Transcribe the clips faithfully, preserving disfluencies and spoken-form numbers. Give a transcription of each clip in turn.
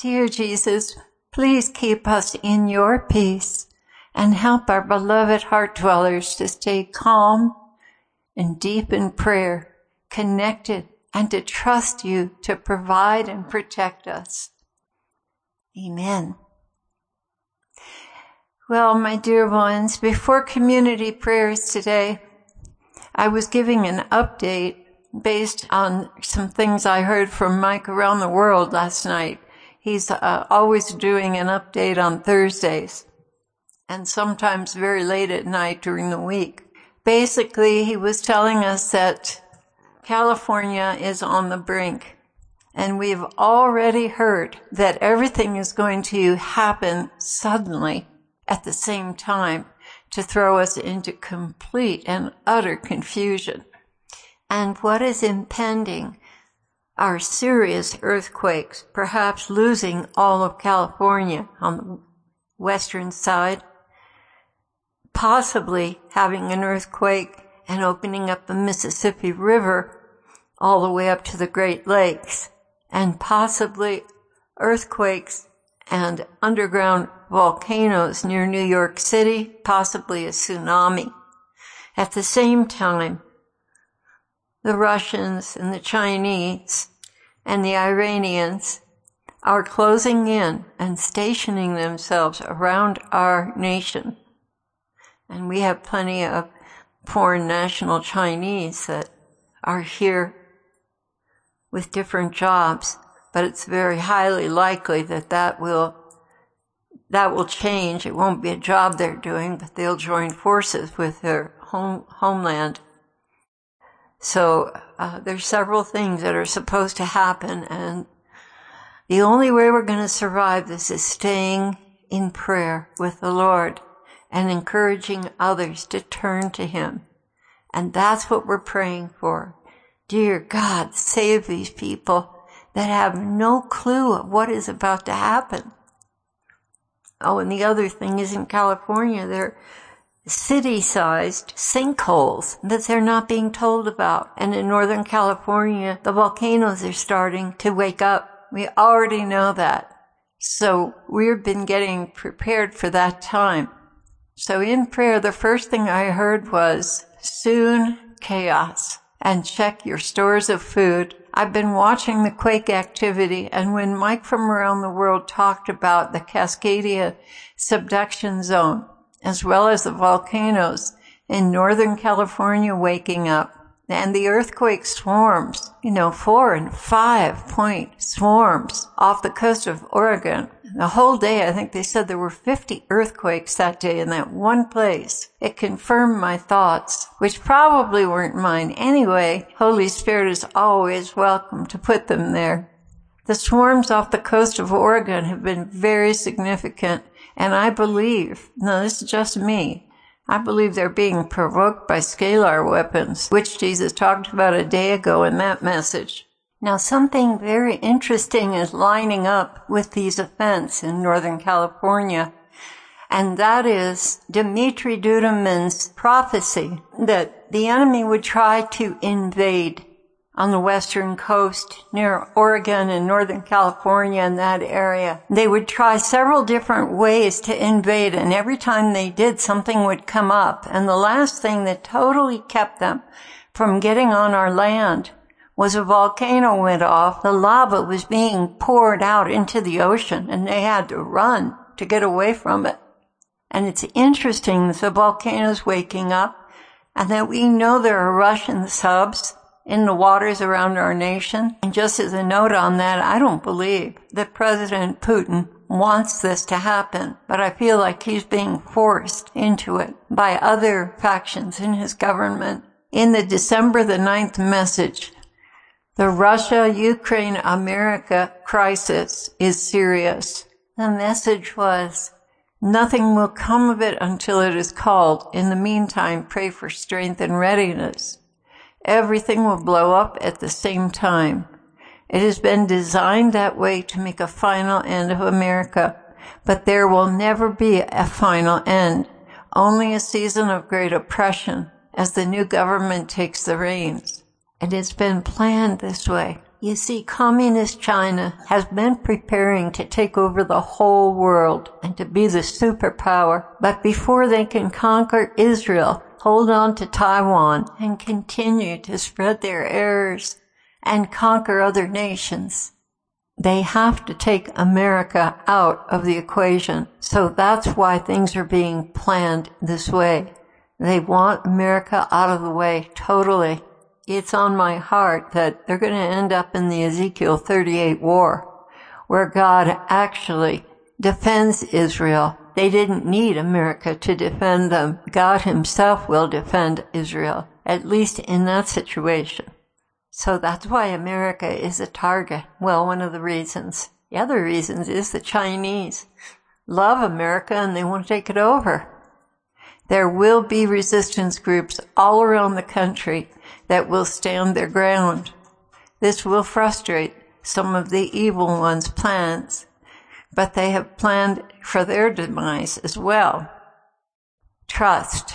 Dear Jesus, please keep us in your peace and help our beloved heart dwellers to stay calm and deep in prayer, connected, and to trust you to provide and protect us. Amen. Well, my dear ones, before community prayers today, I was giving an update based on some things I heard from Mike around the world last night. He's uh, always doing an update on Thursdays, and sometimes very late at night during the week. Basically, he was telling us that California is on the brink, and we've already heard that everything is going to happen suddenly at the same time to throw us into complete and utter confusion. And what is impending are serious earthquakes, perhaps losing all of California on the western side, possibly having an earthquake and opening up the Mississippi River all the way up to the Great Lakes, and possibly earthquakes and underground volcanoes near New York City, possibly a tsunami. At the same time, the Russians and the Chinese and the Iranians are closing in and stationing themselves around our nation. And we have plenty of foreign national Chinese that are here with different jobs, but it's very highly likely that that will that will change. It won't be a job they're doing, but they'll join forces with their home homeland. So uh, there's several things that are supposed to happen, and the only way we're going to survive this is staying in prayer with the Lord and encouraging others to turn to Him. And that's what we're praying for. Dear God, save these people that have no clue of what is about to happen. Oh, and the other thing is, in California, they're city-sized sinkholes that they're not being told about. And in Northern California, the volcanoes are starting to wake up. We already know that. So we've been getting prepared for that time. So in prayer, the first thing I heard was, soon chaos, and check your stores of food. I've been watching the quake activity, and when Mike from around the world talked about the Cascadia subduction zone, as well as the volcanoes in Northern California waking up, and the earthquake swarms, you know, four and five point swarms off the coast of Oregon. The whole day, I think they said there were fifty earthquakes that day in that one place. It confirmed my thoughts, which probably weren't mine anyway. Holy Spirit is always welcome to put them there. The swarms off the coast of Oregon have been very significant, and I believe, no, this is just me, I believe they're being provoked by scalar weapons, which Jesus talked about a day ago in that message. Now, something very interesting is lining up with these events in Northern California, and that is Dimitri Duduman's prophecy that the enemy would try to invade on the western coast near Oregon and Northern California and that area. They would try several different ways to invade, and every time they did, something would come up. And the last thing that totally kept them from getting on our land was a volcano went off. The lava was being poured out into the ocean, and they had to run to get away from it. And it's interesting that the volcano's waking up, and that we know there are Russian subs in the waters around our nation. And just as a note on that, I don't believe that President Putin wants this to happen, but I feel like he's being forced into it by other factions in his government. In the December the ninth message, the Russia-Ukraine-America crisis is serious. The message was, nothing will come of it until it is called. In the meantime, pray for strength and readiness. Everything will blow up at the same time. It has been designed that way to make a final end of America, but there will never be a final end, only a season of great oppression as the new government takes the reins. It has been planned this way. You see, communist China has been preparing to take over the whole world and to be the superpower. But before they can conquer Israel, hold on to Taiwan, and continue to spread their errors and conquer other nations, they have to take America out of the equation. So that's why things are being planned this way. They want America out of the way totally. It's on my heart that they're going to end up in the Ezekiel thirty-eight war, where God actually defends Israel. They didn't need America to defend them. God himself will defend Israel, at least in that situation. So that's why America is a target. Well, one of the reasons. The other reasons is the Chinese love America and they want to take it over. There will be resistance groups all around the country that will stand their ground. This will frustrate some of the evil ones' plans, but they have planned for their demise as well. Trust.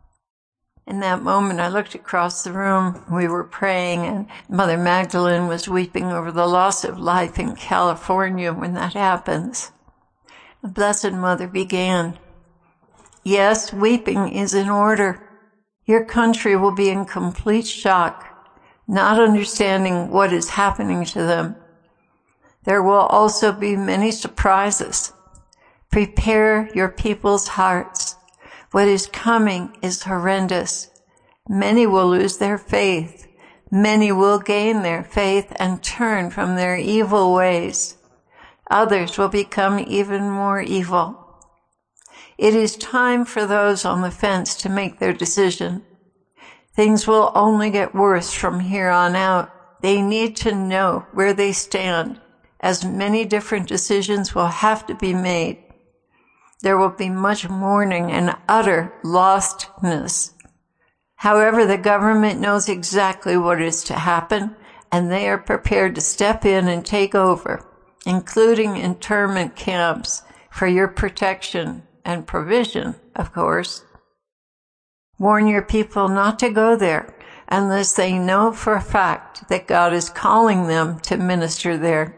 In that moment, I looked across the room. We were praying, and Mother Magdalene was weeping over the loss of life in California when that happens. The Blessed Mother began, "Yes, weeping is in order. Your country will be in complete shock, not understanding what is happening to them. There will also be many surprises. Prepare your people's hearts. What is coming is horrendous. Many will lose their faith. Many will gain their faith and turn from their evil ways. Others will become even more evil. It is time for those on the fence to make their decision. Things will only get worse from here on out. They need to know where they stand, as many different decisions will have to be made. There will be much mourning and utter lostness. However, the government knows exactly what is to happen, and they are prepared to step in and take over, including internment camps for your protection and provision, of course. Warn your people not to go there unless they know for a fact that God is calling them to minister there.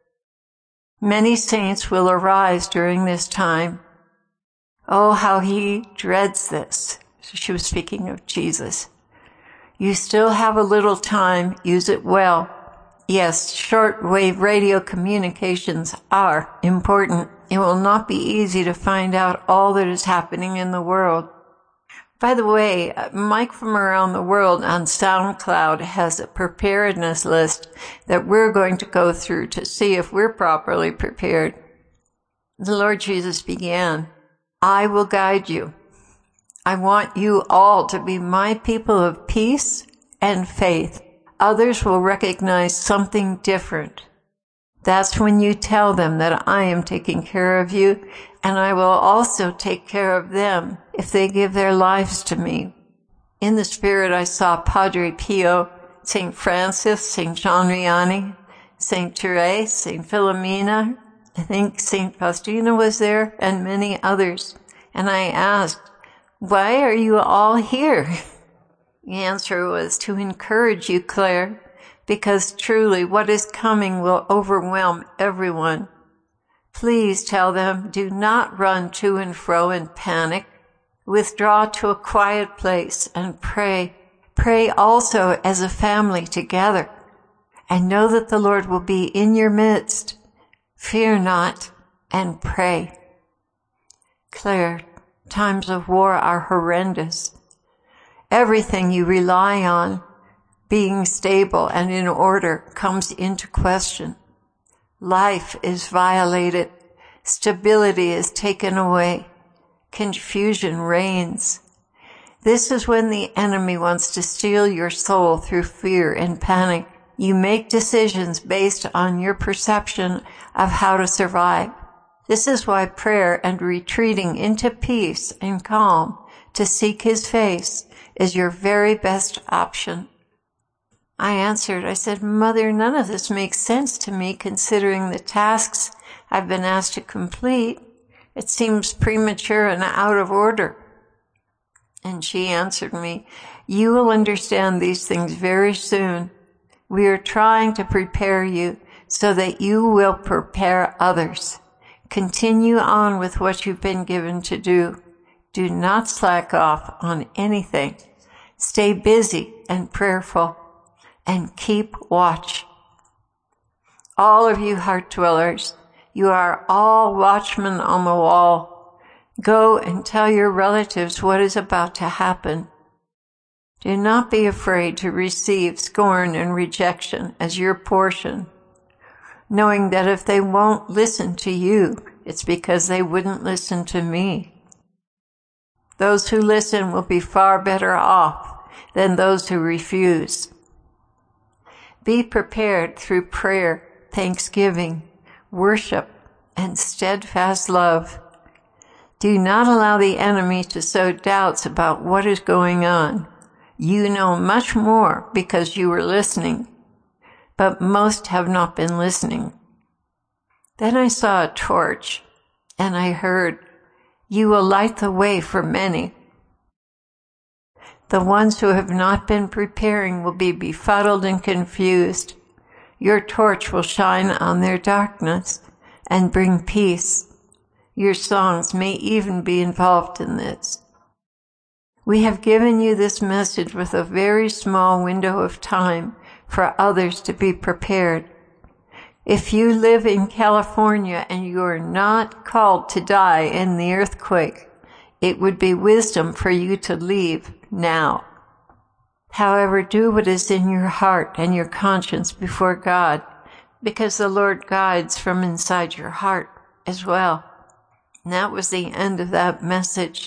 Many saints will arise during this time. Oh, how he dreads this." She was speaking of Jesus. "You still have a little time. Use it well. Yes, shortwave radio communications are important. It will not be easy to find out all that is happening in the world." By the way, Mike from Around the World on SoundCloud has a preparedness list that we're going to go through to see if we're properly prepared. The Lord Jesus began, "I will guide you. I want you all to be my people of peace and faith. Others will recognize something different. That's when you tell them that I am taking care of you, and I will also take care of them if they give their lives to me." In the spirit, I saw Padre Pio, Saint Francis, Saint John Riani, Saint Therese, Saint Philomena, I think Saint Faustina was there, and many others. And I asked, "Why are you all here?" The answer was, "To encourage you, Claire, because truly what is coming will overwhelm everyone. Please tell them, do not run to and fro in panic. Withdraw to a quiet place and pray. Pray also as a family together, and know that the Lord will be in your midst. Fear not, and pray." Claire, times of war are horrendous. Everything you rely on, being stable and in order, comes into question. Life is violated. Stability is taken away. Confusion reigns. This is when the enemy wants to steal your soul through fear and panic. You make decisions based on your perception of how to survive. This is why prayer and retreating into peace and calm to seek his face is your very best option. I answered, I said, "Mother, none of this makes sense to me considering the tasks I've been asked to complete. It seems premature and out of order." And she answered me, "You will understand these things very soon. We are trying to prepare you so that you will prepare others. Continue on with what you've been given to do. Do not slack off on anything. Stay busy and prayerful, and keep watch. All of you heart dwellers, you are all watchmen on the wall. Go and tell your relatives what is about to happen. Do not be afraid to receive scorn and rejection as your portion, knowing that if they won't listen to you, it's because they wouldn't listen to me. Those who listen will be far better off than those who refuse. Be prepared through prayer, thanksgiving, worship, and steadfast love. Do not allow the enemy to sow doubts about what is going on. You know much more because you were listening, but most have not been listening. Then I saw a torch, and I heard, "You will light the way for many." The ones who have not been preparing will be befuddled and confused. Your torch will shine on their darkness and bring peace. Your songs may even be involved in this. We have given you this message with a very small window of time for others to be prepared. If you live in California and you are not called to die in the earthquake, it would be wisdom for you to leave now. However, do what is in your heart and your conscience before God, because the Lord guides from inside your heart as well. And that was the end of that message.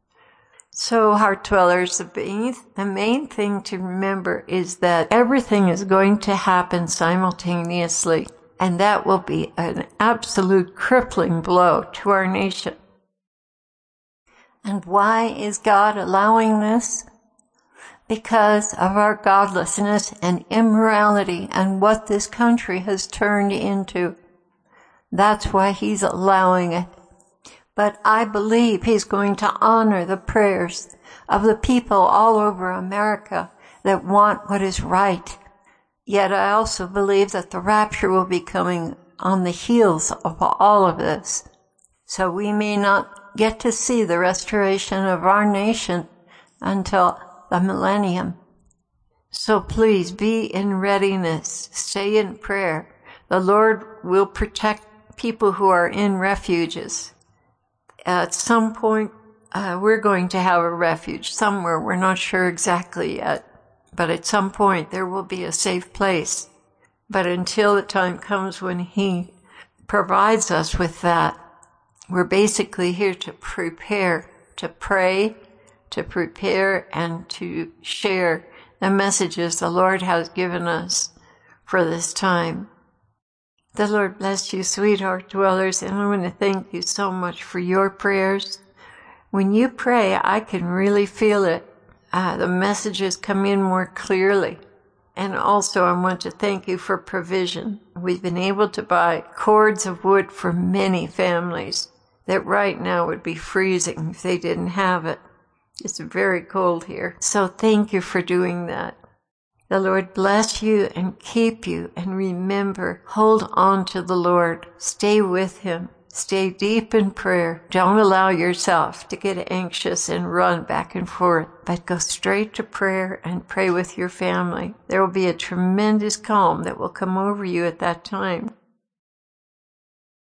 So, heart dwellers, the main, the main thing to remember is that everything is going to happen simultaneously, and that will be an absolute crippling blow to our nation. And why is God allowing this? Because of our godlessness and immorality and what this country has turned into. That's why He's allowing it. But I believe He's going to honor the prayers of the people all over America that want what is right. Yet I also believe that the rapture will be coming on the heels of all of this. So we may not get to see the restoration of our nation until the millennium. So please be in readiness. Stay in prayer. The Lord will protect people who are in refuges. At some point, uh, we're going to have a refuge somewhere. We're not sure exactly yet. But at some point, there will be a safe place. But until the time comes when He provides us with that, we're basically here to prepare, to pray, to prepare, and to share the messages the Lord has given us for this time. The Lord bless you, sweetheart dwellers, and I want to thank you so much for your prayers. When you pray, I can really feel it. Uh, the messages come in more clearly. And also, I want to thank you for provision. We've been able to buy cords of wood for many families that right now would be freezing if they didn't have it. It's very cold here. So thank you for doing that. The Lord bless you and keep you. And remember, hold on to the Lord. Stay with Him. Stay deep in prayer. Don't allow yourself to get anxious and run back and forth, but go straight to prayer and pray with your family. There will be a tremendous calm that will come over you at that time.